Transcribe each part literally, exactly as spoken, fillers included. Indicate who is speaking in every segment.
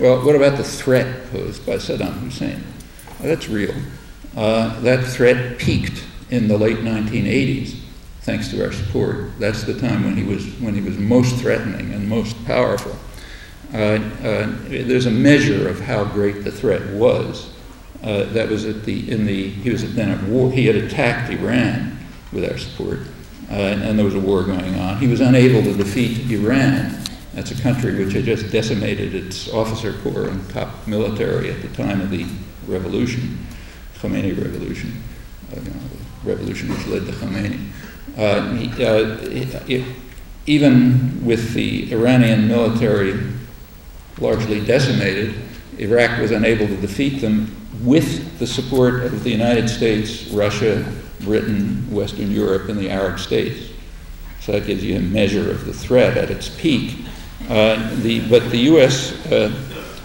Speaker 1: Well, what about the threat posed by Saddam Hussein? Well, that's real. Uh, that threat peaked in the late nineteen eighties, thanks to our support. That's the time when he was when he was most threatening and most powerful. Uh, uh, there's a measure of how great the threat was. Uh, that was at the in the he was then at war. He had attacked Iran with our support, uh, and, and there was a war going on. He was unable to defeat Iran. That's a country which had just decimated its officer corps and top military at the time of the revolution, Khomeini revolution, uh, you know, the revolution which led to Khomeini. Uh, he, uh, it, it, even with the Iranian military largely decimated, Iraq was unable to defeat them with the support of the United States, Russia, Britain, Western Europe, and the Arab states. So that gives you a measure of the threat at its peak. Uh, the, but the U S, uh,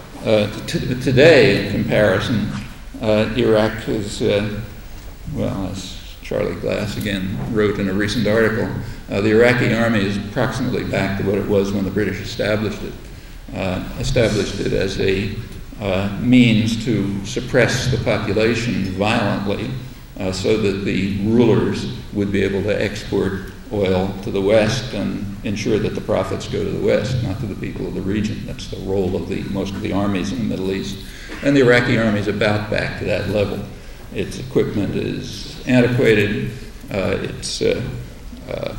Speaker 1: uh, t- today, in comparison, uh, Iraq is, uh, well, as Charlie Glass again wrote in a recent article, uh, the Iraqi army is approximately back to what it was when the British established it, uh, established it as a uh, means to suppress the population violently uh, so that the rulers would be able to export oil to the West and ensure that the profits go to the West, not to the people of the region. That's the role of the most of the armies in the Middle East. And the Iraqi army is about back to that level. Its equipment is antiquated. Uh, it's uh, uh,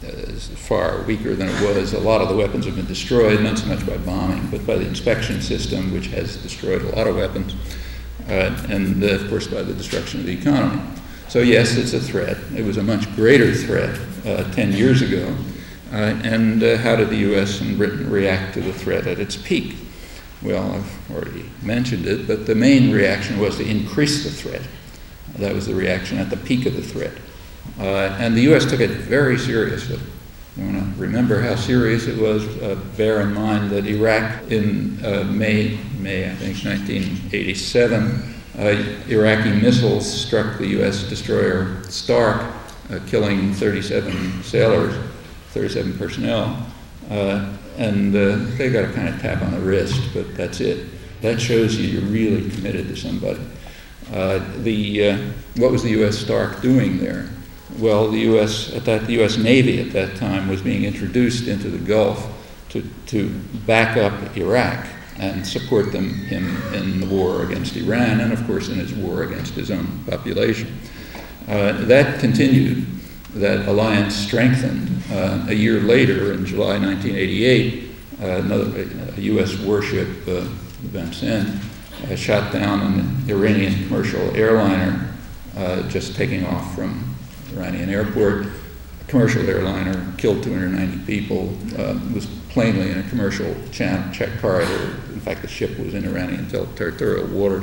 Speaker 1: is far weaker than it was. A lot of the weapons have been destroyed, not so much by bombing, but by the inspection system, which has destroyed a lot of weapons, uh, and uh, of course by the destruction of the economy. So yes, it's a threat. It was a much greater threat uh, ten years ago. Uh, and uh, how did the U S and Britain react to the threat at its peak? Well, I've already mentioned it, but the main reaction was to increase the threat. That was the reaction at the peak of the threat. Uh, and the U S took it very seriously. You want to remember how serious it was? Uh, bear in mind that Iraq in uh, May, May, I think, nineteen eighty-seven, uh, Iraqi missiles struck the U S destroyer Stark, uh, killing thirty-seven sailors, thirty-seven personnel, uh, and uh, they got a kind of tap on the wrist, but that's it. That shows you you're really committed to somebody. Uh, the uh, what was the U S Stark doing there? Well, the U S at that the U S Navy at that time was being introduced into the Gulf to to back up Iraq and support them in, in the war against Iran, and of course in his war against his own population. Uh, that continued. That alliance strengthened. Uh, a year later, in July nineteen eighty-eight, uh, another a U S warship, uh, Vincennes, uh, shot down an Iranian commercial airliner uh, just taking off from Iranian airport. A commercial airliner killed two hundred ninety people. Uh, was plainly in a commercial check corridor. In fact, the ship was in Iranian territorial waters.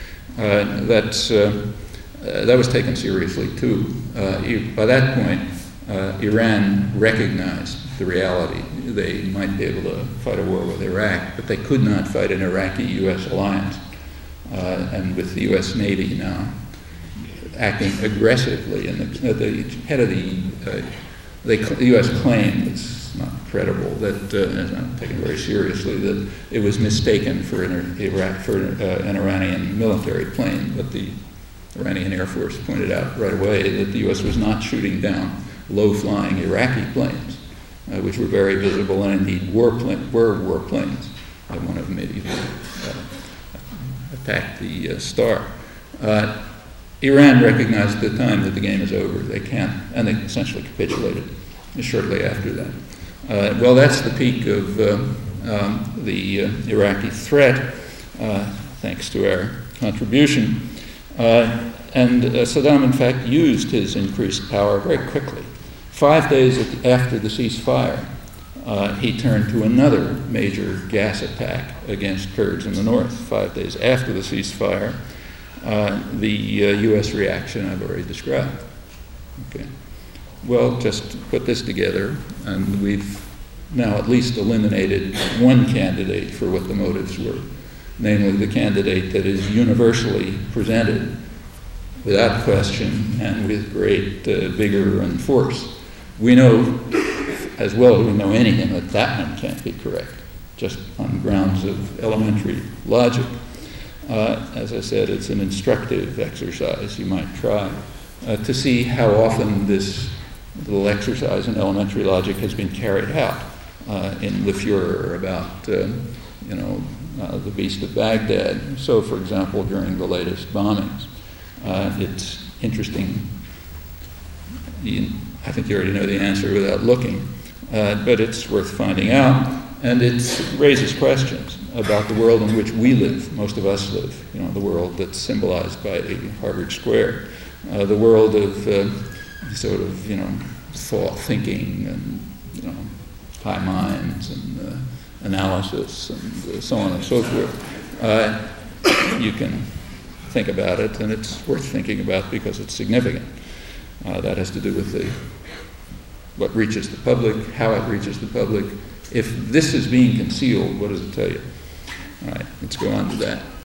Speaker 1: Uh, that's uh, Uh, that was taken seriously too. Uh, by that point, uh, Iran recognized the reality. They might be able to fight a war with Iraq, but they could not fight an Iraqi-U S alliance. Uh, and with the U S Navy now acting aggressively, and the, the head of the, uh, they, the U S claimed, it's not credible, that uh, it's not taken very seriously, that it was mistaken for an, Iraq, for, uh, an Iranian military plane, but the Iranian Air Force pointed out right away that the U S was not shooting down low-flying Iraqi planes, uh, which were very visible and indeed war pla- were warplanes. Uh, one of them even uh, attacked the uh, Star. Uh, Iran recognized at the time that the game is over. They can't, and they essentially capitulated shortly after that. Uh, well, that's the peak of um, um, the uh, Iraqi threat, uh, thanks to our contribution. Uh, and uh, Saddam, in fact, used his increased power very quickly. Five days after the ceasefire, uh, he turned to another major gas attack against Kurds in the north. Five days after the ceasefire, uh, the uh, U S reaction I've already described. Okay. Well, just to put this together, and we've now at least eliminated one candidate for what the motives were, namely the candidate that is universally presented without question and with great uh, vigor and force. We know, as well as we know anything, that that one can't be correct. just on grounds of elementary logic. Uh, as I said, it's an instructive exercise you might try uh, to see how often this little exercise in elementary logic has been carried out uh, in Le Fuhrer about, uh, you know, uh, the Beast of Baghdad. So, for example, during the latest bombings, uh, it's interesting. You, I think you already know the answer without looking, uh, but it's worth finding out. And it raises questions about the world in which we live, most of us live, you know, the world that's symbolized by Harvard Square, uh, the world of uh, sort of, you know, thought, thinking, and, you know, high minds, and uh, analysis, and uh, so on and so forth. Uh, you can think about it, and it's worth thinking about because it's significant. Uh, that has to do with the what reaches the public, how it reaches the public. If this is being concealed, what does it tell you? All right, let's go on to that.